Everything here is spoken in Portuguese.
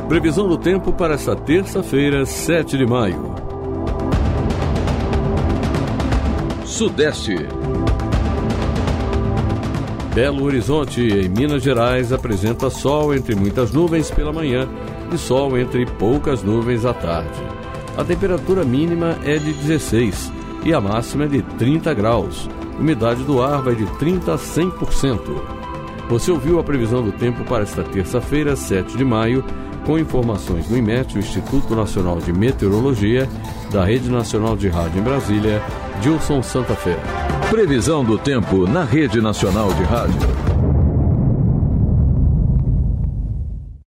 Previsão do tempo para esta terça-feira, 7 de maio. Sudeste. Belo Horizonte, em Minas Gerais, apresenta sol entre muitas nuvens pela manhã e sol entre poucas nuvens à tarde. A temperatura mínima é de 16 e a máxima é de 30 graus. Umidade do ar vai de 30% a 100%. Você ouviu a previsão do tempo para esta terça-feira, 7 de maio, com informações do IMET, o Instituto Nacional de Meteorologia, da Rede Nacional de Rádio em Brasília, Gilson Santa Fé. Previsão do tempo na Rede Nacional de Rádio.